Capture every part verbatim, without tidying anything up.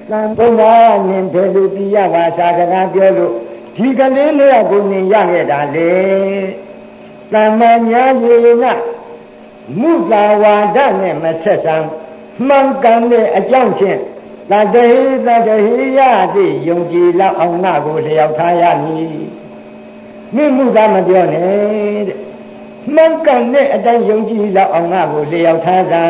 သံဘုရားနင်ဘယ်လိုပြရပါစာစကားပြောလို့ဒီကလေးလေးကိုနင်ရခဲ့တာလေသမ္မာညာယေနမုသာဝါဒနဲ့မဆက်ဆံမှန်ကန်တဲ့အကြောင်းဖြင့်သတ္တဟိသတ္တဟိယတိယုံကြည်လောက်အောင်ငါကိုလျောက်ထားရမည်မင်းမုသာမပြောနဲ့တဲ့မှန်ကန်တဲ့အတိုင်းယုံကြည်လောက်အောင်ငါကိုလျောက်ထားစံ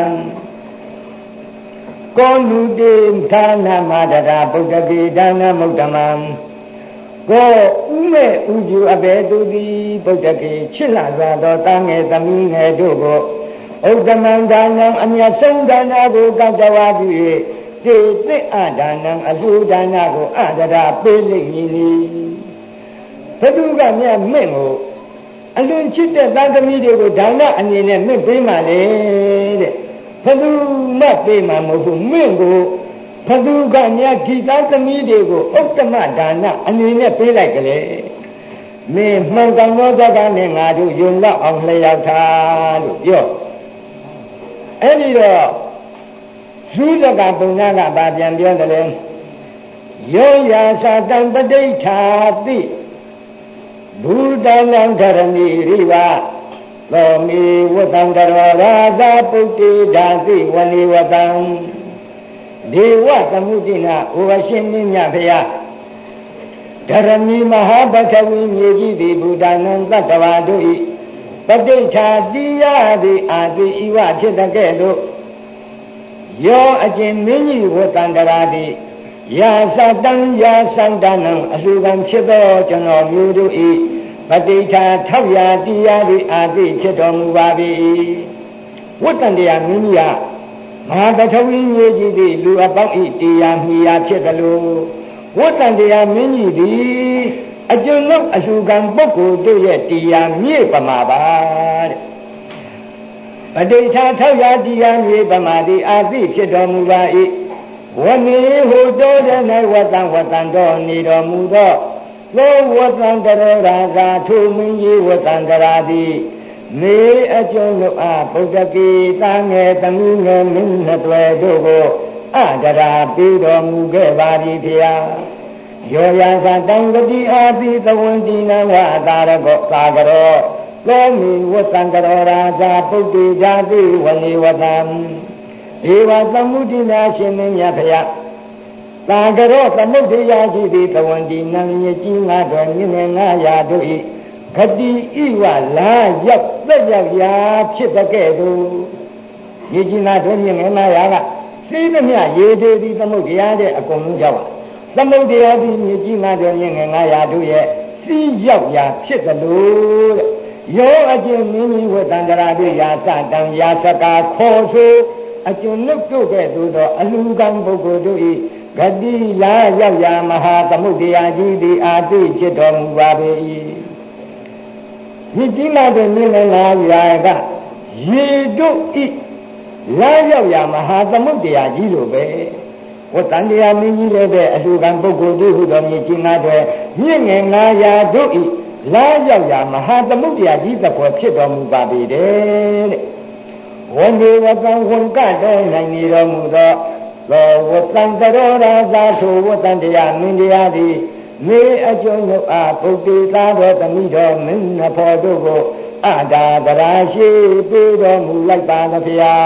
ကောနုတေဌာနမဒရာဗုဒ္ဓကေဒါနမုဒ္ဓမံကိုဥမဲ့ဥကျူအဘေသူသည်ဗုဒ္ဓကေချစ်လာစွာသောတာငယ်သမီးငယ်တို့ကိုဥဒ္ဓမံဒါနံအမြတ်ဆုံးဒါနကိုကတ္တဝါပြု၍တေသိအဒါနံအလှူဒါနကိုအဒရာပေးလိမ့်မည်လေဘုသူကမြတ်မင့်ကိုအလွန်ချစ်တဲ့သားသမီးတွေကိုဒါနအနေနဲ့မင့်ပေးမှလေတဲ့ဘသူမှပေးမှမဟုတ်ဘူးမင့်ကိုဘသူကမြတ်ဒီသားသမီးတွေကိုဥတ္တမဒါနအနေနဲ့ပေးလိုက်ကလေးမင်းမှန်ကန်သောစကားနဲ့ငါတို့ယုံလောက်အောင်လျောက်ထားလို့ပြောအဲ့ဒီတော့ဇုဒကပုံနာကဘာပြန်ပြောတယ်လဲယောယာသတံပဋိဋ္ဌာတိဘုဒ္ဓလံဓရဏီရိဝသောမေဝတံတရောရာဇပုတ္တိဓာတိဝဏိဝတံဒေဝသမုဒိနာဥပရှင်မင်းမြတ်ဖရာဓရဏီမဟာပထဝီမြေကြီးသည်ဘုဒ္ဓနံသတ္တဝါတို့၏ပဋိဋ္ဌာတိယသည်အာတိဤဝဖြစ်တဲ့ကဲ့သို့ယောအကျင့်မင်းကြီးဝတန္တရာတိယာသတံယာသန္တနံအလှူခံဖြစ်သောကျွန်တော်မျိုးတို့၏ပဋိဋ္ဌာထောက်ရာတိယသည်အာတိဖြစ်တော်မူပါ၏ဝတ္တန္တရာမင်းကြီးကမဟာပထဝီမြေကြီးသည်လူအပေါင်း၏တရားမိယာဖြစ်သလိုဝတ္တန္တရာမင်းကြီးသည်အကျဉ်းလုံးအလှူခံပုဂ္ဂိုလ်တို့ရဲ့တရားမြေပမာပါတဲ့ပဋိဋ္ဌာထောက်ရာတရားမြေပမာသည်အာတိဖြစ်တော်မူပါ၏ဝနေဟူတော်တဲ့၌ဝတ္တံဝတ္တံတော်နေတော်မူသောသောဝတ္တံတရောရာဇာထုမင်းကြီးဝတ္တံတရာသည်နေအကျုံးတို့အားဗုဒ္ဓကေတာငယ်သမီးငယ်မင်းနှစ်တွယ်တို့ကိုအဒရာပေးတော်မူခဲ့ပါသည်ဖျားယောယာသတံဂတိအာတိသဝန္တိနံဝအတာရကောသာကရောသောမီဝတ္တံတရောရာဇာပုတ္တိဓာတိဝဏိဝတံဒေဝသမုဒိနာရှင်မင်းမြတ်ဖျားသာကရောသမုဒ္ဒရာရှိသည်သဝန္တိနံမြကြီးငါတော်မြင့်ငယ်ငါရာတို့၏ဂတိဤဝလာရောက်သက်ရောက်ရာဖြစ်တဲ့ကဲ့သို့မြကြီးငါတော်မြင့်ငယ်ငါရာကသိသမျှရေတေသည်သမုဒ္ဒရာတဲ့အကုန်လုံးကြောက်ပါသမုဒ္ဒရာသည်မြကြီးငါတော်မြင့်ငယ်ငါရာတို့ရဲ့သိရောက်ရာဖြစ်သလိုတဲ့ယောအကျဉ်မင်းကြီးဝတ္တန္တရာတို့ရာသတံရာစကာခေါ်ဆိုအကျဉ်လုတ်တို့ကဲ့သို့သောအလှူခံပုဂ္ဂိုလ်တို့၏ဂတိလာရောက်ရာမဟာသမုဒ္ဒရာကြီးသည်အာတိဖြစ်တော်မူပါ၏ဒီကြီးလာတဲ့မြင့်ငယ်ငါရာကရေတို့ဤလာရောက်ရာမဟာသမုဒ္ဒရာကြီးလိုပဲဝတ္တန္တရာမင်းကြီးလည်းပဲအလှူခံပုဂ္ဂိုလ်တို့ဟူသောမြင့်ကြီးငါတွေမြင့်ငယ်ငါရာတို့ဤလာရောက်ရာမဟာသမုဒ္ဒရာကြီးသဘောဖြစ်တော်မူပါ၏တဲ့ဝန္ဒေဝတံဝန်ကတော်နိုင်နေတော်မူသောသောဝတ္တံတရောရာဇာထုဝတ္တန္တရာမင်းတရားသည်မေအကျုံးတို့အားပုဂ္ဂိသားတော်သမီးတော်မင်းနှဖော်တို့ကိုအတာတရာရှိပေးတော်မူလိုက်ပါသဗျာ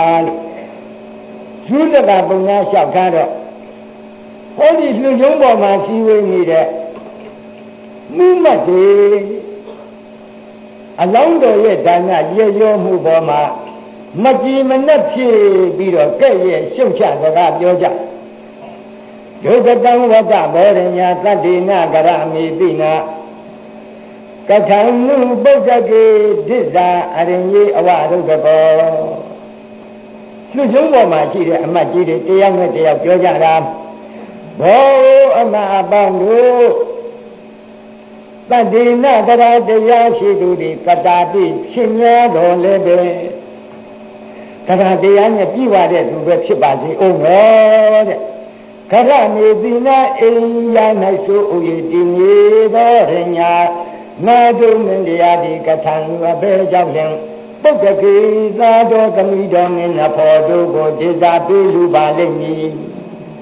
လို့သုဒကပုံများလျှောက်ထားတော့ဟောဒီလူကျုံးပေါ်မှာရှိဝေးနေတဲ့မိမတ်တွေအလောင်းတော်ရဲ့ဒါနရေရောမှုပေါ်မှာမကြည်မနှက်ဖြစ်ပြီးတော့ကဲ့ရဲ့ရှုပ်ချစကားပြောကြဒုက္ကတံဝတ္တဘောရညာသတ္တိနာကရမိပိနာကထံနုပုဒ္ဒကေဒိဋ္ဌာအရင်ကြီးအဝရုဒ္ဓကောလူကျုံးပေါ်မှာရှိတဲ့အမတ်ကြီးတွေတရားနဲ့တရားပြောကြတာဘောအမအပေါင်းတို့တတ္တိနာကရတရားရှိသူဒီကတာပိရှင်များတော်လည်းပဲတရားတရားနဲ့ပြည့်ဝတဲ့သူပဲဖြစ်ပါစေအောင်မယ်တဲ့ခရမေတိနာအိယာ၌ဆိုဥယတိမြေသောရညာနာတုမင်းတရားဒီကထံအဘဲကြောင့်လင်ပုဂ္ဂကေသာတော်သမီးတော်မင်းနှဖော်တို့ကိုဒေသပေးလူပါလိမ့်မည်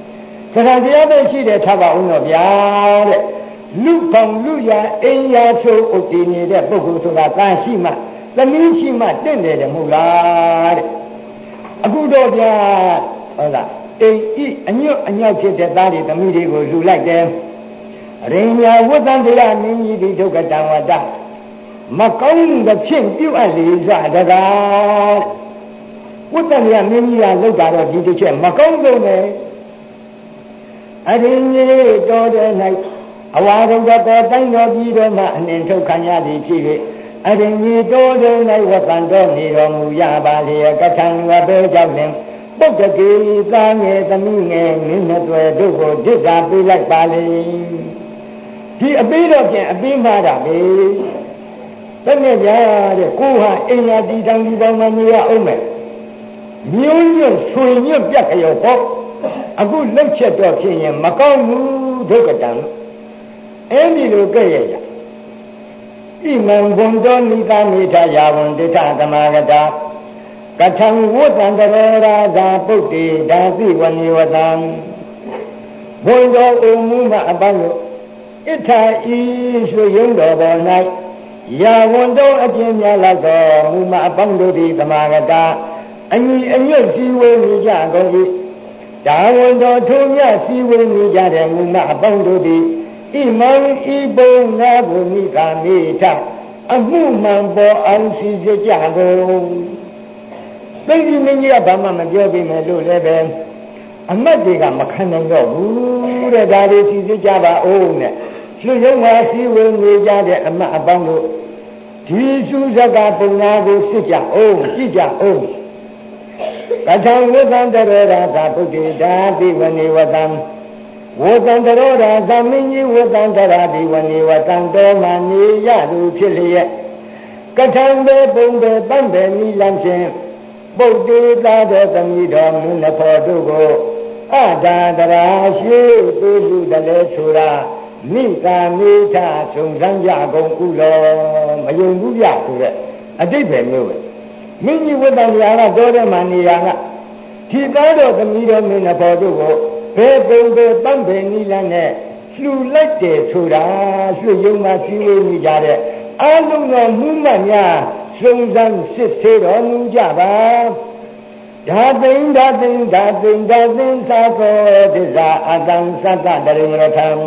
သရတရားပဲရှိတယ်ထားပါဦးတော့ဗျာတဲ့လူပေါင်းလူရအင်းရချိုးဥတည်နေတဲ့ပုဂ္ဂိုလ်ဆိုတာတာရှိမှသမီးရှိမှတင့်တယ်တယ်မဟုတ်လားတဲ့အခုတော့ဗျာဟုတ်လားအိမ်ဤအညွတ်အညောက်ဖြစ်တဲ့သားတွေသမီးတွေကိုလူလိုက်တယ်ရိညာဝတ္တန္တရမင်းကြီးဒီဒုက္ခတံဝတ္တမကောင်းတဲ့ဖြင့်ပြုအပ်လေစွာတကားဝတ္တန္တရမင်းကြီးကလောက်တာတော့ဒီတစ်ချက်မကောင်းဆုံးပဲအရင်ကြီးတော်တဲ့၌အဝါရုံတော်တိုင်းတော်ပြည်တော်မှအနှင်ထုတ်ခံရသည်ဖြစ်၍အရင်ကြီးတော်တဲ့၌ဝတ္တန်တော်နေတော်မူရပါလေကထံဝဘေကြောင့်လင်ပုဂ္ဂကေသားငယ်သမီးငယ်မင်းမသွဲတို့ကိုဒိဋ္ဌာပေးလိုက်ပါလေဒီအပေးတော့ပြန်အပေးမှားတာပဲတကယ်ကြတဲ့ကိုဟာအင်္ဂါတီတောင်ဒီတောင်မနေရအောင်မယ်မျိုးညွတ်ဆွေညွတ်ပြတ်ကြောပေါ့အခုလှုပ်ချက်တော့ဖြစ်ရင်မကောင်းဘူးဒုက္ကတံအဲ့ဒီလိုကြည့်ရကြဣမံဘုံတော်နိကာမိထယာဝံဒိဋ္ဌသမာဂတာကထံဝတ္တန္တရရာဇာပုတ္တိဓာတိဝနိဝတံဘုံတော်အုံမူမအပန်းလို့ဣထာဤဆိုရင်တော်ပေါ်၌ယာဝံတော်အကျဉ်းများလောက်တော်မူမအပန်းတို့သည်သမာဂတာအညီအညွတ်စီဝေနေကြကုန်၏ဒါဝံတော်ထုံမြစီဝေနေကြတဲ့မူမအပန်းတို့သည်ဣမံဤဘုံနာဘုနိကာမိထအမှုမှန်ပေါ်အောင်စီစကြကုန်သိဒီမင်းကြီးကဘာမှမပြောပြမယ်လို့လည်းပဲအမတ်တွေကမခံနိုင်တော့ဘူးတဲ့ဒါလေးစီစစ်ကြပါဦးနဲ့လူယုံမှာစီဝင်နေကြတဲ့အမတ်အပေါင်းတို့ဒီစုဇကပုံနာကိုစစ်ကြအောင်ကြည့်ကြအောင်ကထံဝတ္တန္တရရာသာပုတ္တိဓာတိဝနေဝတံဝတ္တန္တရရာသမင်းကြီးဝတ္တန္တရာတိဝနေဝတံတော်မှနေရသူဖြစ်လျက်ကထံပဲပုံပဲပန်းပဲနိလန်းဖြင့်ပုတ္တိသာတဲ့သမီးတော်မင်းဖို့တို့ကိုအဒါတရာရှိသူလူတလဲဆိုတာမိကာမိထဆုံစမ်းကြကုန်ကုလောမယုံဘူးပြဆိုတဲ့အတိတ်ပဲမျိုးပဲမင်းကြီးဝတ္တန်ရာကတော့တဲ့မှာနေရာကဒီသားတော်သမီးတော်မင်းဖို့တို့ကိုဘယ်ပုံပဲပန်းပဲနိလန်းနဲ့လှူလိုက်တယ်ဆိုတာရွှေယုံမှာစီးဝေးနေကြတဲ့အလုံးတော်မှုမှတ်များစုံစမ်းစစ်ဆေးတော်မူကြပါဓာသိင်ဓာသိင်ဓာသိင်ဓာသိင်သာသောသစ္စာအတံသတ္တတရိရထံ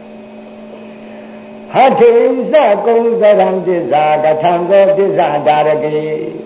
ဟထေသကုံသရံသစ္စာကထံသောသစ္စာဒါရကေ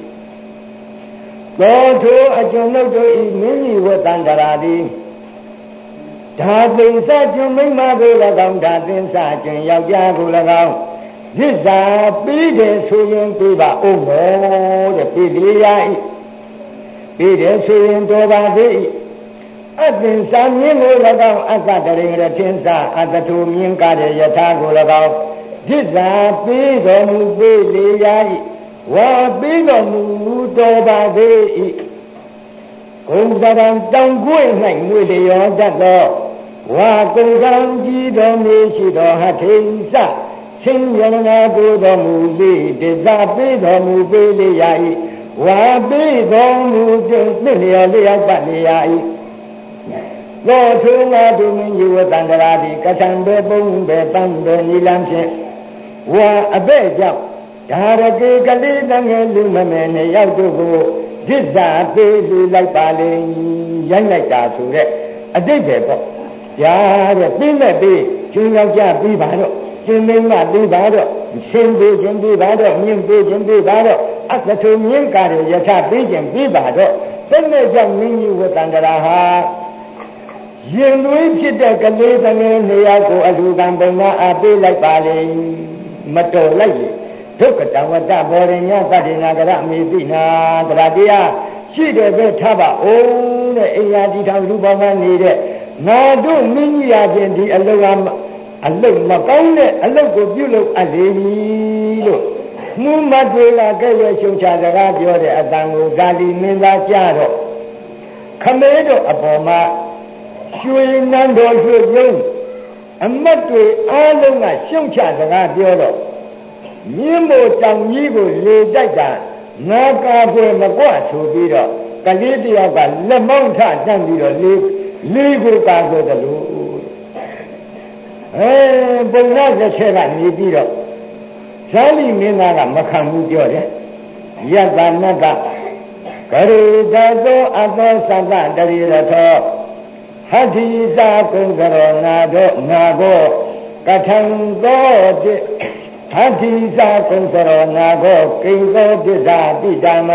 သောထိုအကျွန်ုပ်တို့ဤမင်းကြီးဝတ္တန္တရာသည်ဓာသိင်စကျွန်မိမ္မာကို၎င်းဓာသိင်စကျွန်ယောက်ျားကို၎င်းသစ္စာပြီးတယ်ဆိုရင်ပြီးပါဦးမယ်တဲ့ပြီးလေရ၏ပြီးတယ်ဆိုရင်တော်ပါသေး၏အသင်္စာမြင်းကို၎င်းအသတရိရထင်္စာအတထုမြင်းကားတဲ့ယထာကို၎င်းသစ္စာပြီးတော်မူပြီးလေရ၏ဝါပြီးတော်မူတော်ပါသေး၏ဂုံတရံတောင်ကွေ့၌ငွေလျောတတ်သောဝါကုံကံကြည်တော်မူရှိတော်ဟထေစချင်းယရနာကိုတော်မူလေတစ္စာပြီးတော်မူပြီးလေရ၏ဝါပြီးတော်မူတဲ့သစ္လျောလျောပတ်လေရ၏သောထုံးလာသူမင်းကြီးဝတ္တန္တရာတိကထံဘေပုံဘေပန်းဘေနိလံဖြင့်ဝါအဘဲ့ကြောင့်ဒါရကေကလေးတငယ်လူမမယ်နဲ့ရောက်တို့ကိုသစ္စာပေးလူလိုက်ပါလေရိုက်လိုက်တာဆိုတဲ့အတိတ်ပဲပေါ့ညာတဲ့ပြင်းမဲ့ပြီးချင်းယောက်ျားပြီးပါတော့ရှင်မင်းမပြီးပါတော့ရှင်ပြီးချင်းပြီးပါတော့မြင့်ပြီးချင်းပြီးပါတော့အသထုမြင့်ကားရထပြီးချင်းပြီးပါတော့ဘယ်နဲ့ကြောင့်မင်းကြီးဝတ္တန္တရာဟာရင်သွေးဖြစ်တဲ့ကလေးတငယ်နေရာကိုအလူကံပုံနာအပေးလိုက်ပါလေမတော်လိုက်လေဒုက္ခတဝတ္တဘောရညသတ္တိနာကရမေတိနာတရားတရားရှိတယ်ပဲထားပါဦးတဲ့အိယာဒီထောင်လူပေါင်းနေတဲ့ငါတို့မင်းကြီးရခြင်းဒီအလုတ်ကအလုတ်မကောင်းတဲ့အလုတ်ကိုပြုလုပ်အပ်လေလို့မှုမတွေကကဲ့ရဲ့ရှုံချစကားပြောတဲ့အတန်ကိုဇာတိမင်းသားကြတော့ခမဲတို့အပေါ်မှာရွှေနန်းတော်ရွှေပြုံးအမတ်တွေအားလုံးကရှုံချစကားပြောတော့မြင်းမို့တောင်ကြီးကိုလေတိုက်တာငါကာဖွယ်မကွဆိုပြီးတော့ကလေးတယောက်ကလက်မောင်းထတန်းပြီးတော့လေလေးကိုကာဆိုတယ်လို့အဲပုံနာတစ်ချက်ကနေပြီးတော့ဇာတိမင်းသားကမခံဘူးပြောတယ်ယတ္တနတ္တဂရိတသောအသောသတ္တတရိရသောဟတ္တိသာကုံကရောနာသောနာဘောကထံသောတိဟတ္တိသာကုံကရောနာဘောကိဉ္သောပစ္စာတိတမ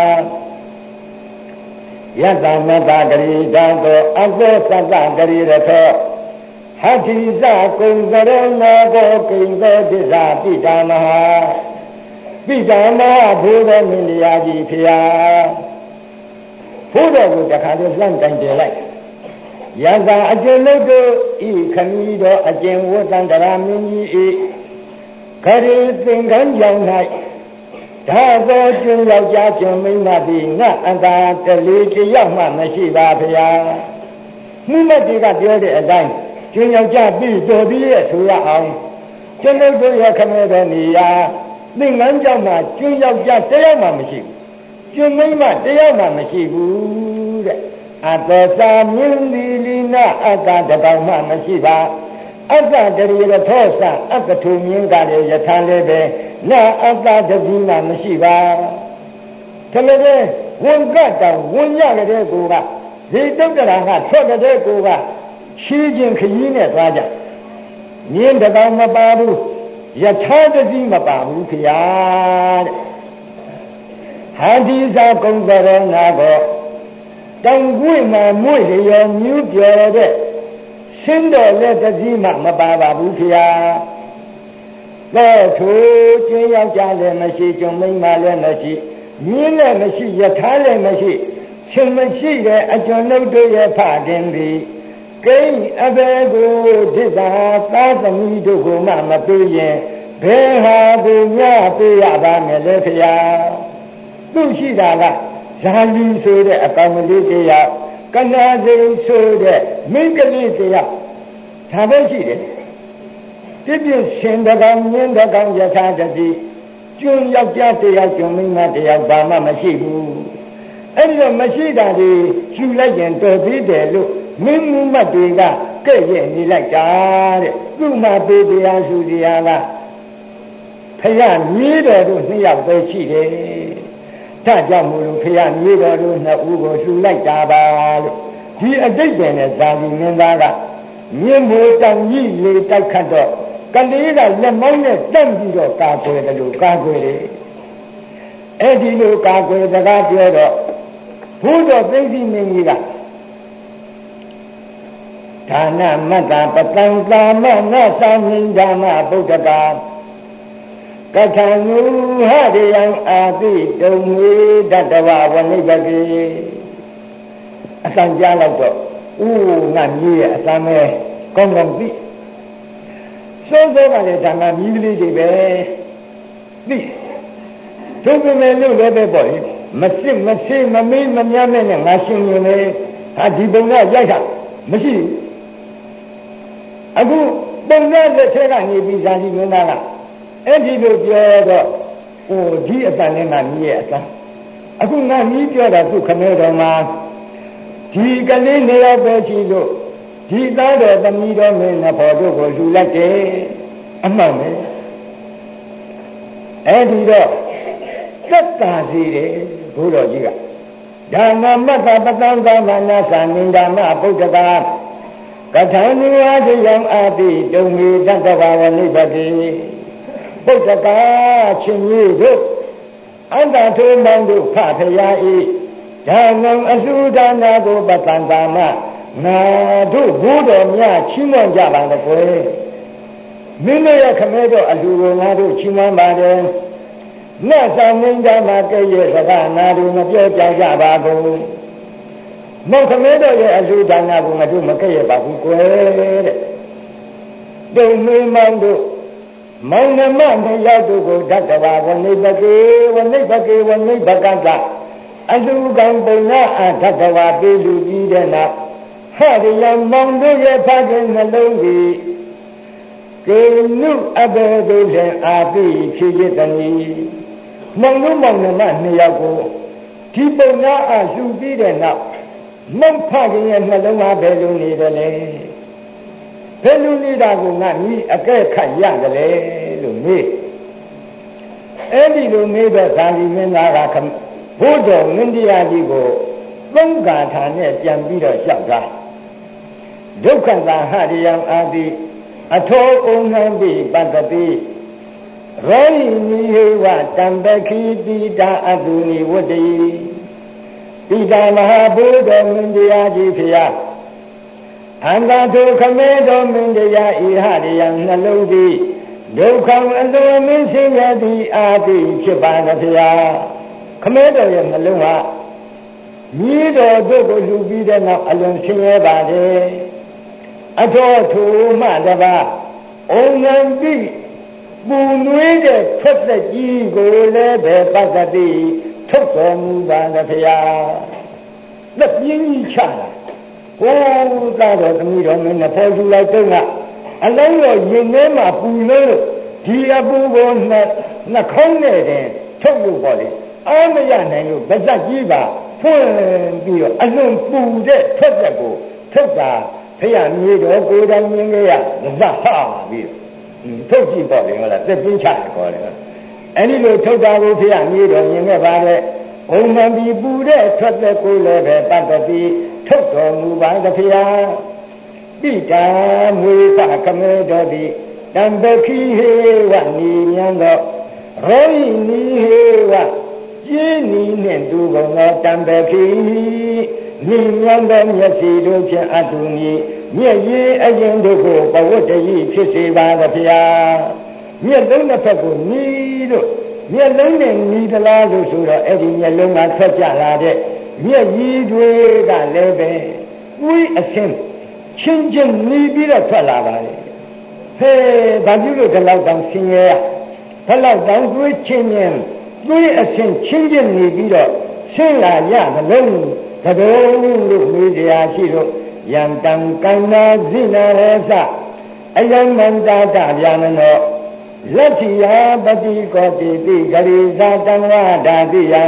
ယတ္တနတ္တဂရိတသောအသောသတ္တတရိရသောဟတ္တိသာကုံကရောနာဘောကိဉ္သောပစ္စာတိတမပိဋကမဘုရားမင်းတရားကြီးဖျားဘုရားကိုတခါတည်းလှမ်းတိုင်တယ်လိုက်ယန္တာအကျဉ်လို့တို့ဤခမီးတော်အကျဉ်ဝတ္တန္တရာမင်းကြီးဤခရီးသင်္ကန်းကြောင့်၌ဒါသောကျွန်းယောက်ျားကျွန်းမိန်းမသည်ငါအန္တာတလေးတယောက်မှမရှိပါဗျာမှုမတိကပြောတဲ့အတိုင်းကျွန်းယောက်ျားပြီးတော်ပြီးရဲ့ဆိုရအောင်ကျွန်ုပ်တို့ရဲ့ခမဲတော်နေရာသင်္ကန်းကြောင့်မှကျွန်းယောက်ျားတယောက်မှမရှိဘူးကျွန်းမိန်းမတယောက်မှမရှိဘူးတဲ့အတ္တသာမြင်ဒီလီနာအတ္တတကောင်မှမရှိပါအတ္တတရိရထောသအတ္တထုမြင်ကလည်းယထာလည်းပဲနာအတ္တတတိမှမရှိပါဒါလည်းပဲဝန်ကတောင်ဝန်ရကြတဲ့ကိုကဒီတုတ်တရာကထွက်ကြတဲ့ကိုကချီးခြင်းခရီးနဲ့သွားကြမြင်တကောင်မပါဘူးယထာတတိမပါဘူးခရားတဲ့ဟာဒီသာကုံကရောနာကောတောင်ကွေ့မှာမွေ့လျော်မြူးပြော်တဲ့ရှင်းတော်လက်တတိမှမပါပါဘူးခရားတော့ထိုကျွန်းယောက်ျားလည်းမရှိကျွန်းမိန်းမလည်းမရှိမြင်းလည်းမရှိယထာလည်းမရှိရှင်မရှိတဲ့အကျွန်ုပ်တို့ရဲ့ဖခင်သည်ကိန်းအဘယ်ကိုဒိဋ္ဌာသာသမီတို့ကိုမှမပေးရင်ဘယ်ဟာကိုညပေးရပါမယ်လဲခရားသူရှိတာကဇာလီဆိုတဲ့အကောင်ကလေးတရားကနာစိန်ဆိုတဲ့မိန်းကလေးတရားဒါပဲရှိတယ်ပြည့်ပြည့်ရှင်တကောင်မြင်းတကောင်ယထာတတိကျွန်းယောက်ျားတရားကျွန်းမိန်းမတရားဘာမှမရှိဘူးအဲ့ဒီတော့မရှိတာဒီယူလိုက်ရင်တော်သေးတယ်လို့မင်းမမတ်တွေကကဲ့ရဲ့နေလိုက်တာတဲ့သူ့မှာပေတရားစုတရားကဖယားမြေးတော်တို့နှစ်ယောက်ပဲရှိတယ်ဒါကြောင့်မို့လို့ဖယားမြေးတော်တို့နှစ်ဦးကိုလှူလိုက်တာပါလို့ဒီအတိတ်ပဲနဲ့ဇာတိမင်းသားကမြင်းမိုးတောင်ကြီးလေတိုက်ခတ်တော့ကလေးကလက်မောင်းနဲ့တက်ပြီးတော့ကာကွယ်တယ်လို့ကာကွယ်တယ်အဲ့ဒီလိုကာကွယ်စကားပြောတော့ဘုရားသိသိမင်းကြီးကဒါနမတ္တပတံကာမနသမိဓမ္မဗုဒ္ဓကာကထာနုဟရိယံအာတိတုံမေတတဝဝနိဗ္ဗတိအစံကြားတော့တော့ဥငါကြီးရဲ့အစံမဲကောင်းကောင်းသိစိုးစိုးကလည်းဒါနမြည်ကလေးတွေပဲသိသူကလည်းလို့လည်းပဲပေါ့လေမစစ်မဆေးမမေးမမြတ်နဲ့ငါရှင်ရင်လေဟာဒီပုံကရိုက်တာမရှိဘူးအခုပုံကလက်ထဲကနေပြီးဇာတိမင်းသားကအဲ့ဒီလိုပြောတော့ဟိုဒီအတန်နဲ့ငါမြည်ရဲ့အတန်အခုငါမြည်ပြောတာသူခမဲတော်မှာဒီကလေးနေရာပဲရှိလို့ဒီသားတော်သမီးတော်မင်းနဲ့ဖော်တို့ကိုလှူလိုက်တယ်အမှန်ပဲအဲ့ဒီတော့သက်သာစီတယ်ဘုရားကြီးကဒါနမတ္တပတံကာမနသနိဓမ္မဗုဒ္ဓကာကထာနုအာတိယံအာတိတုံမေတတဝဝနိဗ္ဗတိဗုဒ္ဓကာချင်းကြီးတို့အန္တထုမောင်တို့ဖဖရာဤဒါနံအလှူဒါနာကိုပတံကာမငါတို့ဘိုးတော်များချီးမွမ်းကြပါလေကွယ်မင်းတို့ရဲ့ခမဲတော်အလှူကိုငါတို့ချီးမွမ်းပါတယ်နတ်သာမင်းသားမှာကဲ့ရဲ့စကားနာတို့မပြောကြကြပါဘူးမောခမဲတော်ရဲ့အလှူဒါနာကိုငါတို့မကဲ့ရဲ့ပါဘူးကွယ်တဲ့တုံမေမောင်တို့မောင်နှမနှစ်ယောက်တို့ကိုဓတ္တဝါဝနိဗ္ဗကေဝနိဗ္ဗကေဝနိဗ္ဗကကအလှူကံပုံနာအဓတ္တဝါပြေလူကြီးတဲ့နောက်ဟရိယမောင်တို့ရဲ့ဖခင်နှလုံးသည်ကေနုအဘေဒုလင်အာပိဖြစ်ရတနီမောင်တို့မောင်နှမနှစ်ယောက်ကိုဒီပုံနာအလှူပြီးတဲ့နောက်မုတ်ဖခင်ရဲ့နှလုံးသားဘယ်လိုနေတယ်လဲဘယ်လိုနေတာကိုငါဤအကဲခတ်ရတယ်လေလို့မေးအဲ့ဒီလိုမေးတော့ဇာတိမင်းသားကဘုဒ္ဓမင်းတရားကြီးကိုသုံးဂါထာနဲ့ပြန်ပြီးတော့လျှောက်တာဒုက္ခသာဟရိယံအာတိအထောဩငံပိပတ္တိရောဟိနိဟေဝတံပခိတိတာအတုနိဝတ္တိပိတာမဟာဘုဒ္ဓမင်းတရားကြီးဖျားအန္တထုခမေတော်မင်းတရားဤဟရိယံနှလုံးသည်ဒုက္ခအလွန်မင်းဆင်းရဲသည်အာတိဖြစ်ပါသဗျာခမေတော်ရဲ့နှလုံးဟာမြည်တော်တို့ကိုလူပြီးတဲ့နောက်အလွန်ဆင်းရဲပါတယ်အထောထူမှတပါဩငံပိပူနွေးတဲ့ထွက်သက်ကြီးကိုလည်းပဲပတ္တိထုတ်တော်မူပါသဗျာလက်ပြင်းကြီးချတာဟိုးသာတော်သမီးတော်မင်းနဲ့ဖော်ကြည့်လိုက်တော့ကအလုံးတော်ရင်ထဲမှာပူလို့ဒီအပူကိုနှစ်နှခေါင်းနဲ့တင်ထုတ်လို့ပေါ့လေအားမရနိုင်လို့ဗဇက်ကြီးပါဖွင့်ပြီးတော့အလွန်ပူတဲ့ထွက်သက်ကိုထုတ်တာဖယားမြေတော်ကိုယ်တိုင်မြင်ခဲ့ရဗဇက်ဟာပြီးထုတ်ကြည့်ပေါ့လေဟုတ်လားသက်ပြင်းချတယ်ခေါ်တယ်အဲ့ဒီလိုထုတ်တာကိုဖယားမြေတော်မြင်ခဲ့ပါတဲ့ဘုံမဘီပူတဲ့ထွက်သက်ကိုလည်းပဲတတ်တည်းထုတ်တော်မူပါသဖျားပိတာမွေဖခမေတော်သည်တံပခိဟေဝနိညံသောရောဟိနိဟေဝကျင်းနီနှင့်တူကုန်သောတံပခိနိညံသောမျက်စိတို့ဖြင့်အတုနိမျက်ရည်အရင်တို့ကိုပဝတ္တယိဖြစ်စေပါသဖျားမျက်လုံးတစ်ဖက်ကိုနီးလို့မျက်လုံးနဲ့နီးသလားလို့ဆိုတော့အဲ့ဒီမျက်လုံးကထွက်ကြလာတဲ့မျက်ရည်တွေကလည်းပဲဝိအစင်းချင်းချင်းနီးပြီးတော့ထွက်လာပါလေဟဲ့ဘာဖြစ်လို့ဒီလောက်တောင်ဆင်းရဲဒီလောက်တောင်တွေးချင်းချင်းတွေးအစင်းချင်းချင်းနီးပြီးတော့ဆင်းလာရမလို့တတော်လို့မေးကြရရှိတော့ယံတံကန္နာဇိနာရေသအယံမန္တာတဗျာမနောလက်တိယပတိကောတိတိဂရိဇာတံဝဓာတိယံ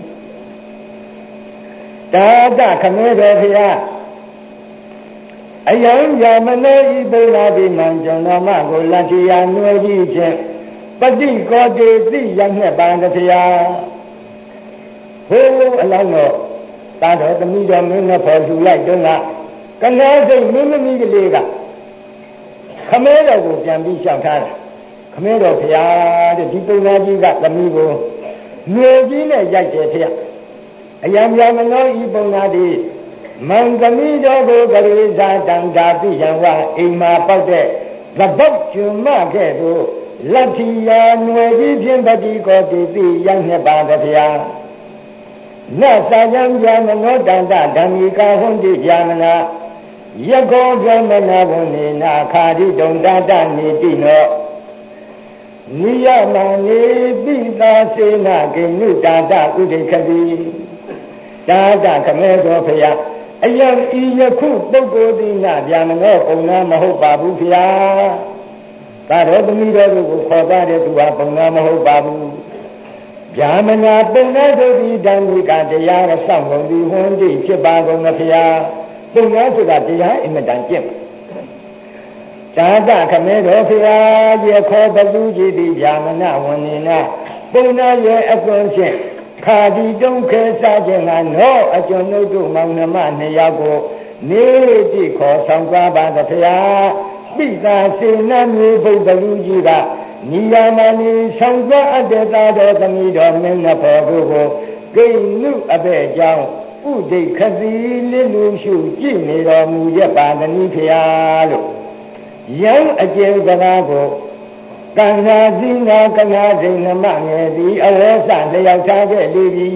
တာတခမေတော်ဖျားအယံယာမနေဤဘုရားဒီမံကျွန်တော်မကိုလက်တိယနွယ်ကြီးဖြင့်ပတိကောတိတိရနှက်ပါတဖျားဟိုးအလောင်းတော်တာတော်သမီးတော်မင်းနဲ့ဖော်ထူလိုက်တော့ကကနာစိတ်မင်းသမီးကလေးကခမဲတော်ကိုပြန်ပြီးလျှောက်ထားတယ်ခမဲတော်ဖျားတဲ့ဒီပုဏ္ဏကြီးကသမီးကိုငွေကြီးနဲ့ရိုက်တယ်ဖျားအယံဗျာမနောဤပုံနာတိမံသမီးတော်ကိုဂရိဇာတံဓာတိယံဝအိမ်မှာပေါက်တဲ့သဘောက်ကျွမခဲ့သို့လက်ထီယာနွယ်ကြီးဖြင့်ပတိကောတိတိရိုက်နှစ်ပါးဗျာနတ်စာယံဗျာမနောတန္တဓမ္မိကာဟွန်တိဗျာမနာယကောဗျာမနာဘုန်နေနာခာတိတုံတတနေတိနောနိယမနေပိသာစေနာကိနုတာတဥဒိခတိတာတခမဲတော်ဖျားအယံဤယခုပုဂ္ဂိုလ်သည်နာဗျာမနောပုံနာမဟုတ်ပါဘူးဖျားသာတော်သမီးတော်ကိုခေါ်သားတဲ့သူဟာပုံနာမဟုတ်ပါဘူးဗျာမနာပုံနာတို့သည်ဓမ္မိကတရားရဆောင်ကုန်သည်ဟွန်းတိဖြစ်ပါကုန်သဖျားပုံနာဆိုတာတရားအင်မတန်ကျင့်သာတခမဲတော်ဖျားရေခေါ်ဘသူကြီးသည်ဗျာမနာဝဏိနာပုံနာရဲ့အကွန်ဖြင့်ခါဒီတုံးခဲစားခြင်းကနောအကျွန်ုပ်တို့မောင်နှမနှစ်ယောက်ကိုနေတိခေါ်ဆောင်သွားပါသဖျားပိသာစေနမြေဘုဒ္ဓလူကြီးကနိယာမနီဆောင်သွားအပ်တဲ့သားတော်သမီးတော်မင်းနှဖော်တို့ကိုဂိနုအဘဲ့ကြောင့်ဥဒိခတိလင်းလူရှုကြည့်နေတော်မူရပါသနည်းဖျားလို့ယံအကျဉ်းစကားကိုကံနာဇိနာကနာဇိနမငယ်သည်အဝေဆလျောက်ထားခဲ့လေပြီ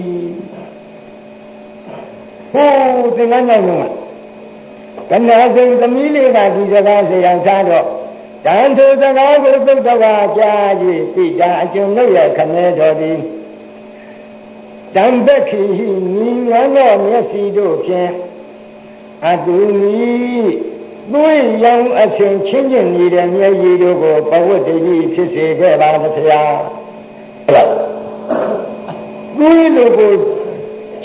ဟိုးသင်္ကန်းနိုင်လုံးကနာဇိသမီးလေးကဒီစကားလျောက်ထားတော့တန်ထိုစကားကိုသုတ်တော်ကြား၍သိကြအကျွန်ုပ်ရဲ့ခမဲတော်သည်တံပခိဟိညီငန်းသောမျက်စိတို့ဖြင့်အတူမီသွေးရောင်အချင်းချင်းချင်းနေတဲ့မျက်ရည်တို့ကိုပဝတ္တကြီးဖြစ်စေခဲ့ပါသဗျာဟုတ်လားသွေးလိုကိုချ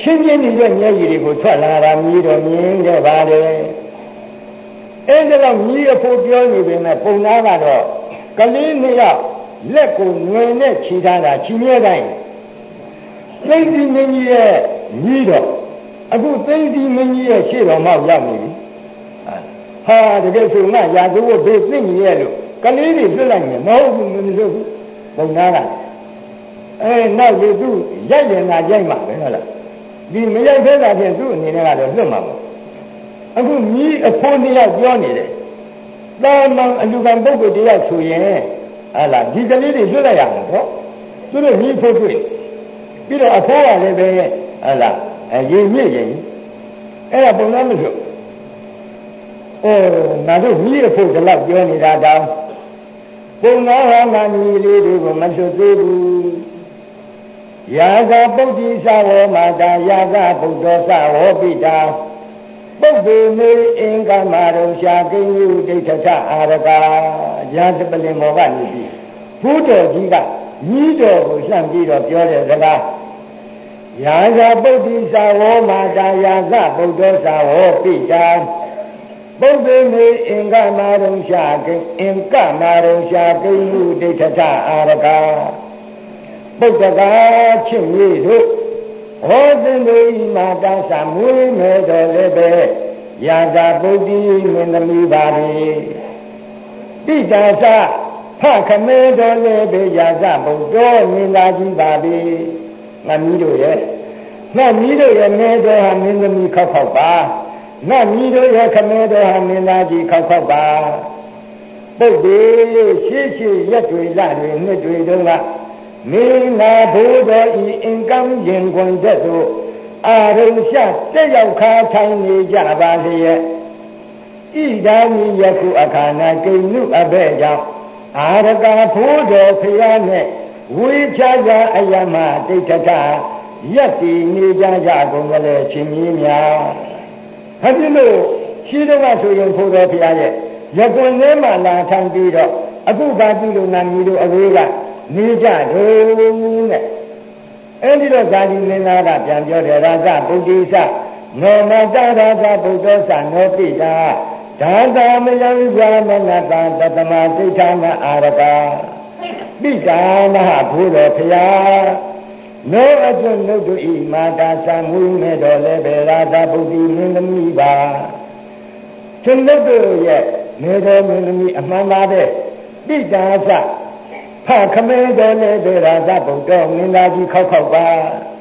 ချင်းချင်းနေတဲ့မျက်ရည်တွေကိုထွက်လာတာမြည်တော်မြင်ခဲ့ပါတယ်အဲ့ဒါတော့မြည်အဖို့ပြောနေပေမဲ့ပုံသားကတော့ကလေးနှစ်ယောက်လက်ကိုငွေနဲ့ခြိထားတာခြိမြဲတိုင်းသိသိမင်းကြီးရဲ့မြည်တော်အခုသိသိမင်းကြီးရဲ့ရှေ့တော်မှရောက်နေပြီဟာတကယ်ဆိုမှရာဇဝတ်ဘေးသိနေရဲ့လို့ကလေးတွေပြစ်လိုက်မယ်မဟုတ်ဘူးမလို့ဘူးပုံသားကအဲနောက်လေသူရိုက်ရင်သာရိုက်မှာပဲဟုတ်လားဒီမရိုက်သေးတာဖြင့်သူ့အနေနဲ့ကတော့လွတ်မှာပေါ့အခုမြည်အဖိုးနှစ်ယောက်ပြောနေတယ်တာမန်အလူကံပုဂ္ဂိုလ်တယောက်ဆိုရင်ဟာလားဒီကလေးတွေလွတ်လိုက်ရမှာပေါ့သူတို့မြည်ဖို့တွေ့ပြီးတော့အဖိုးကလည်းပဲဟာလားအဲရင်မြင့်ရင်အဲ့ဒါပုံသားမလို့အဲငါတို့မြည်အဖို့ဒီလောက်ပြောနေတာတောင်ပုံသားဟာငါမြည်လေးတွေကိုမလွတ်သေးဘူးယာဂပုဒ္ဓိသဝေမာတာယာဂဗုဒ္ဓသဝေပိတာပုပ္ပေမေအင်္ဂမရုံရှာကိဉ္စုဒိဋ္ဌထအာရကာရာဇပလင်မောကနေပြီးဘုဒ္ဓကြီးကညီးတော်ကိုလှမ်းပြီးတော့ပြောတဲ့စကားယာဂပုဒ္ဓိသဝေမာတာယာဂဗုဒ္ဓသဝေပိတာပုပ္ပေမေအင်္ဂမရုံရှာကိအင်္ဂမရုံရှာကိဉ္စုဒိဋ္ဌထအာရကာပုဒ္ဒကာချစ်မြေတို့ဟောသင်တို့ဤမာတာသမွေးမဲ့တော်လည်းပဲယာဂပုဒ္ဓိမင်းသမီးပါလေပိတာသဖခမဲတော်လည်းပဲယာဂဗုဒ္ဓမင်းသားကြီးပါလေငါမီးတို့ရဲ့ငါမီးတို့ရဲ့မဲတော်ဟာမင်းသမီးခောက်ခောက်ပါငါမီးတို့ရဲ့ခမဲတော်ဟာမင်းသားကြီးခောက်ခောက်ပါပုဒ္ဓေရှေးရှေးရက်တွေလတွေနှစ်တွေတုန်းကမင်းနာဘိုးတော်ဤအင်ကံရင်ခွန်တဲ့သို့အာရုံရှတက်ရောက်ခါထိုင်နေကြပါလျက်ဣဒာမိယခုအခါနာကိဉ္စုအဘဲကြောင့်အာရကဘိုးတော်ဖျားနဲ့ဝေချာကြအယမဒိဋ္ဌထယက်တည်နေကြကြကုန်ကြလေချင်းကြီးများဒါဖြစ်လို့ရှိတော့ကဆိုရင်ဘိုးတော်ဖျားရဲ့ရကွန်ထဲမှာလာထိုင်ပြီးတော့အခုဘာပြုလို့နာမည်တို့အဝေးကနေကြတယ်နဲ့အဲ့ဒီတော့ဇာတိမင်းသားကပြန်ပြောတယ်ရာဇဗုဒ္ဓိသနောမတရာဇဗုဒ္ဓသနောပိတာဒါသာမယံဇာမနတသတ္တမဒိဋ္ဌာနအာရကာပိတာမဟာဘုရောဖျားနောအကျွတ်နုတ်တုဤမာတာသံမူမဲ့တော်လည်းပဲရာဇဗုဒ္ဓိမင်းသမီးပါသူနုတ်တုရဲ့မေတော်မင်းသမီးအမှန်ပါတဲ့ပိတာသဖခမဲတော်နဲ့ဒေရာဇဗုဒ္ဓမင်းသားကြီးခောက်ခောက်ပါ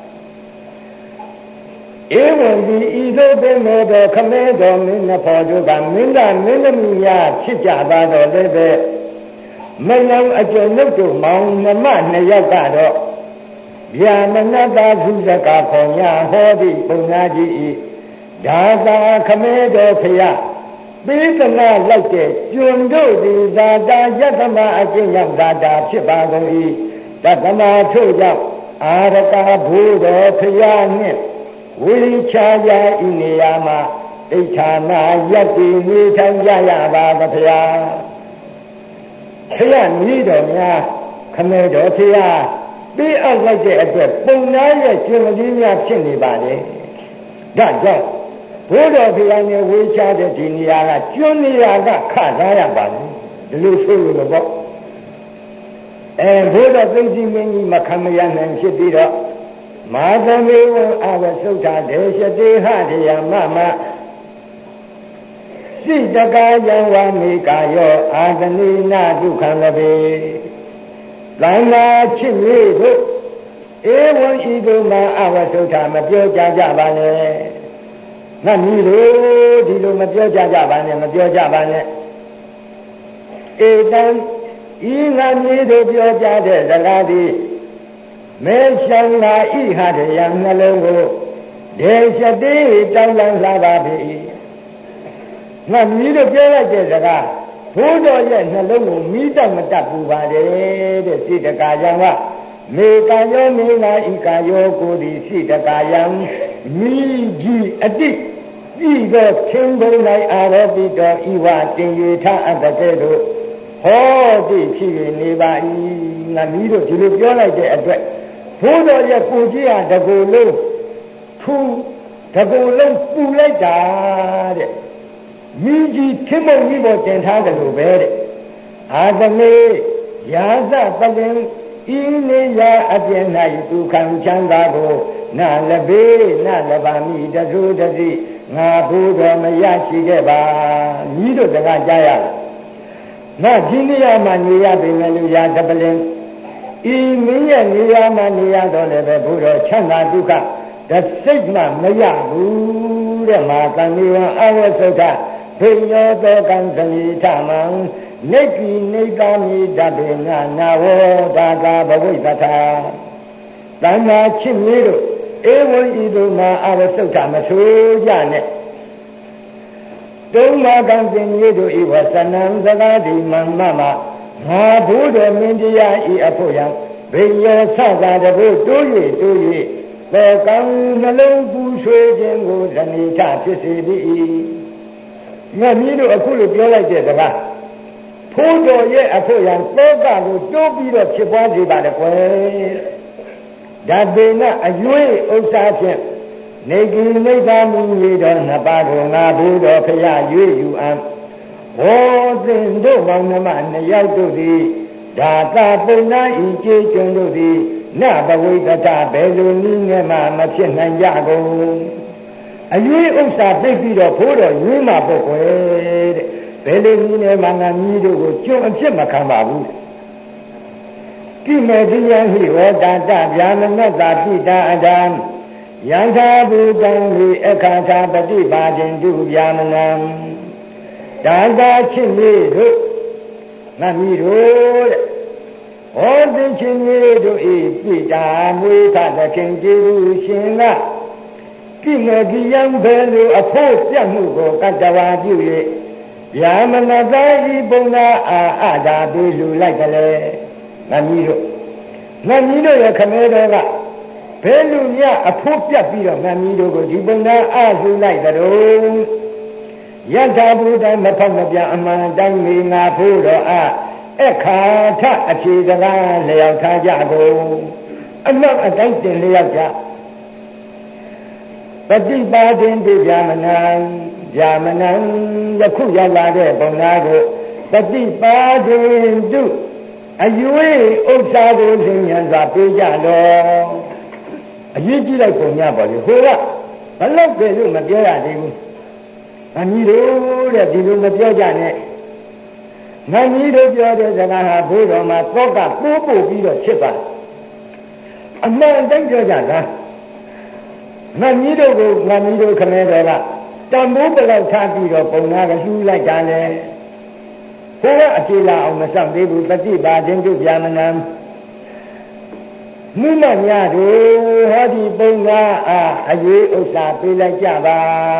ဧဝံဒီဤသို့ပင်မေတော်ခမဲတော်မင်းနှဖော်တို့ကမင်းသားမင်းသမီးများဖြစ်ကြပါတော့လည်းပဲမယံအကျဉ်းတို့မောင်နှမနှစ်ယောက်ကတော့ဗျာမနတာသုဇကခေါ်ညာဟောသည့်ပုံနာကြီးဤဒါသာခမဲတော်ဖျားပိသနာလိုက်တဲ့ကျွန်းတို့ဒီဇာတာယတ္တမအကျင့်ရောက်ဇာတာဖြစ်ပါကုန်၏တတ္တမထို့ကြောင့်အာရကဘုရောဖျားနှင့်ဝိချာယာဤနေရာမှာဒိဋ္ဌာနာယတ္တိနေထိုင်ကြရပါသဖျားဖျားမြည်တော်များခမဲတော်ဖျားပိအပ်လိုက်တဲ့အတွက်ပုံနာရဲ့ကျွန်းကြီးများဖြစ်နေပါလေဒါကြောင့်ဘုရားဖျားနဲ့ဝေချတဲ့ဒီနေရာကကျွန်းနေရာကခထားရပါဘူးဒီလိုဆိုလို့ပေါ့အဲဘုရားသိသိမင်းကြီးမခံမရနိုင်ဖြစ်ပြီးတော့မာသမေဝံအဝသုထာဒေရှတေဟတေယမမစိတကာယံဝမေကာယောအာသနိနာဒုက္ခံလဘေသံဃာချစ်မြေတို့ဧဝံဤသို့မှာအဝသုထာမပြောကြကြပါနဲ့ငါမိတို့ဒီလိုမပြောကြကြပါနဲ့မပြောကြပါနဲ့ဧတံဤငါမိတို့ပြောကြတဲ့စကားသည်မေရှံလာဣဟတယံနှလုံးကိုဒေရှတိတောင်းလန်းလာပါပြီငါမိတို့ပြောလိုက်တဲ့စကားဘိုးတော်ရဲ့နှလုံးကိုမိတတ်မတတ်ဘူးပါတယ်တဲ့စိတကာယံကမေကံယောမေနာဤကံယောကိုဒီစိတကာယံမိကြီးအတိဤသောသင်္ဘုံ၌အာရောပိတော်ဤဝတင်ရထအပ်တဲ့တို့ဟောတိဖြစ်နေပါ၏ငါမိတို့ဒီလိုပြောလိုက်တဲ့အတွက်ဘိုးတော်ရဲ့ကိုကြီးဟာတကူလုံးခထူတကူလုံးပူလိုက်တာတဲ့မိကြီးထင်းမုံကြီးပေါ်တင်ထားတယ်လို့ပဲတဲ့အာသမေရာဇပလင်ဤနေရာအပြည့်၌ဒုက္ခံချမ်းသာကိုနာလဘေနလဘာမိတသုတတိငါဘုတော်မရရှိခဲ့ပါမိတို့တကားကြားရလားငါဒီနေရာမှာနေရပေမဲ့လူရာဇပလင်ဤမင်းရဲ့နေရာမှာနေရတော့လည်းပဲဘုရားချမ်းသာဒုက္ခတစိတ်မှမရဘူးတဲ့မာတန်ဒီဝံအဝသုဒ္ဓဘိယောတောကံသမိထမံနေကိနေကာမိတပေနနာဝောဒါကာဘဝိသထာတဏ္ဍာချစ်မြေတို့ဧဝံဤသို့မှာအဝသုဒ္ဓမဆိုကြနဲ့တုံးမာကံပင်မြေတို့ဤဝသနံသကာတိမမမငါဘုတော်မင်းတရားဤအဖို့ယံဘိယောသသာတဘုတိုး၍တိုး၍သောကံနှလုံးပူဆွေးခြင်းကိုဇနိထဖြစ်စေသည်ငါမင်းတို့အခုလိုပြောလိုက်တဲ့တကားဖိုးတော်ရဲ့အဖို့ယံသောကကိုတိုးပြီးတော့ဖြစ်ပွားစေပါလေကွယ်ဒါပေမဲ့အရွေးဥစ္စာဖြင့်နေကိနေသာမင်းကြီးတော်နှစ်ပါးကိုငါဘုတော်ဖရာရွေးယူအံဘောသင်တို့မောင်နှမနှစ်ယောက်တို့သည်ဒါသာပုံနာဤကျေကျွန်းတို့သည်နဘဝိတ္တဘယ်လိုနည်းနဲ့မှမဖြစ်နိုင်ကြကုန်အရွေးဥစ္စာပြိပြီးတော့ဖိုးတော်ရွေးမှာပေါ့ကွယ်တဲ့ဘယ်လိုနည်းနဲ့မှငါမီးတို့ကိုကျွန်းအဖြစ်မခံပါဘူးကိမေတိယဟိဝတာတဗျာမနတ္တာပိတာအတံယန္တာဘူတံဟိအခါသာပฏิပါခြင်းတုဗျာမနံဒါသာချစ်မြေတို့ငါမီးတို့တဲ့ဟောသိချင်းမြေတို့ဤပိတာမွေးထသခင်ကျေးဇူးရှင်ကကိမေတိယံဘယ်လိုအဖို့ပြတ်မှုကိုကတ္တဝါပြု၍ဗျာမနတဤပုံနာအာအတာပြေလူလိုက်ကြလေငါမီးတို့ငါမီးတို့ရဲ့ခမဲတော်ကဘယ်လူမြအဖို့ပြတ်ပြီးတော့ငါမီးတို့ကိုဒီပုံနာအာလူလိုက်ကြတော့ယထာဘုဒ္ဓမဖောက်မပြအမှန်တိုင်းမိငါဖို့တော်အာအခါထအဖြေစကားလျောက်ထားကြကုန်အနောက်အတိုင်းတင်လျောက်ကြပฏิပါဒင်တိဗျာမနံဗျာမနံယခုရောက်လာတဲ့ပုံနာကိုပฏิပါဒင်တုအယွေဥစ္စာကိုသင်ညာစွာပေးကြတော့အရေးကြီးလိုက်ပုံညာပါလေဟိုကဘလောက်ပဲလို့မပြောရသေးဘူးငါကြီးတို့တဲ့ဒီလိုမပြောကြနဲ့ငါကြီးတို့ပြောတဲ့စကားဟာဘုရားမှာသောကပိုးပို့ပြီးတော့ဖြစ်ပါအမှန်တိုင်းပြောကြတာငါကြီးတို့ကိုငါကြီးတို့ခမဲတော်ကတံမိုးပလောက်ထားပြီးတော့ပုံနာကလှူလိုက်တာလေဘုရားအခြေလာအောင်မဆောင်သေးဘူးပฏิပါဒင်တုဗျာမနံမိမများတို့ဟောဒီပုံနာအားအရေးဥစ္စာပေးလိုက်ကြပါ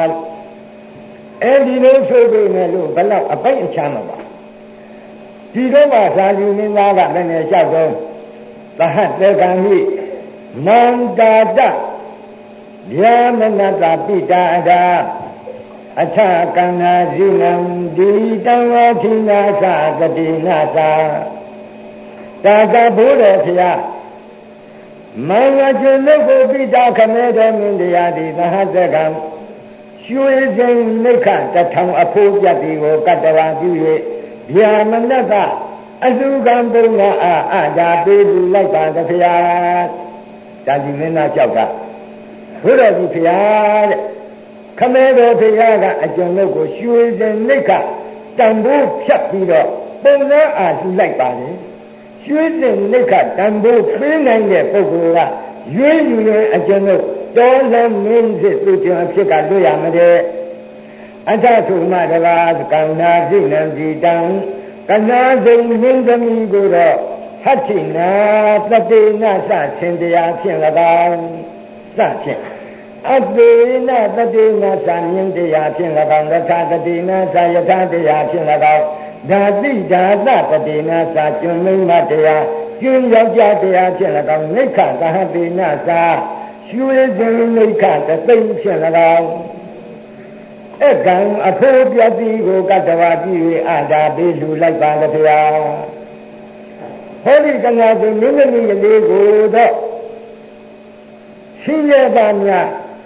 အဲဒီလိုဆိုပေမဲ့လို့ဘလောက်အပိုက်အချမ်းမပါဒီတော့မှသာလူမင်းသားကလည်းနဲ့လျှောက်တော့သဟတေကံဟိမန္တာတဗျာမနတပိတာအတာအထကန္နာဇိနံဒီတံဝထိနာသတတိနာသာတာကဘုရားဖျားမင်္ဂကျွလုတ်ကိုပိတာခမဲတော်မင်းတရားဒီသဟတေကံရွှေစိန်နိခတထောင်အဖိုးပြတ်ဒီကိုကတ္တဝါပြု၍ဗျာမနတအလူကံပုံကအာအာဒါပေးလူလိုက်ပါတဖျားတာကြီးမင်းသားကြောက်ကဘုရားကြီးဖျားတဲ့ခမဲတော်ဖျားကအကျုံလို့ကိုရွှေစိန်နိခတံဘိုးဖြတ်ပြီးတော့ပုံသားအာလူလိုက်ပါလေရွှေစိန်နိခတံဘိုးပေးနိုင်တဲ့ပုဂ္ဂိုလ်ကရွေးယူရင်အကျုံလို့တော်လည်းမင်းစစ်သူကျန်ဖြစ်ကတွေ့ရမတဲ့အထထုမတကားကံနာစိနံစီတံကနာစိမင်းသမီးကိုတော့ဟတ္ထိနာတတေနသရှင်တရားဖြင့်၎င်းစဖြင့်အတေနတတေနသမြင်တရားဖြင့်၎င်းရထတတေနသယထတရားဖြင့်၎င်းဓာတိဓာတတတေနသကျွန်းမိမတရားကျွန်းယောက်ျားတရားဖြင့်၎င်းနိခသဟတေနသရွှေစင်နိခတသိမ့်ဖြင့်၎င်းအကံအဖိုးပြတိကိုကတ္တဝါကြည့်၍အာဒါပေးလူလိုက်ပါလေဗျာဟောဒီတဏှာကိုမင်းသမီးကလေးကိုတော့ရှင်းရပါများ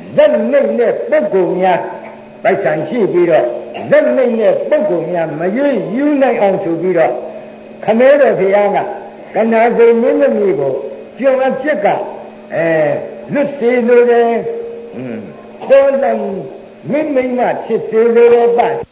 ဇက်မိတ်နဲ့ပုဂ္ဂိုလ်များပိုက်ဆံရှိပြီးတော့ဇက်မိတ်နဲ့ပုဂ္ဂိုလ်များမရွေးယူနိုင်အောင်ဆိုပြီးတော့ခမဲတော်ဘုရားကကနာစိန်မင်းသမီးကိုကျွံအဖြစ်ကအဲလွတ်စေလိုတယ်ဟွန်းပေါ်လံမင်းမိမဖြစ်စေလိုတယ်ပါ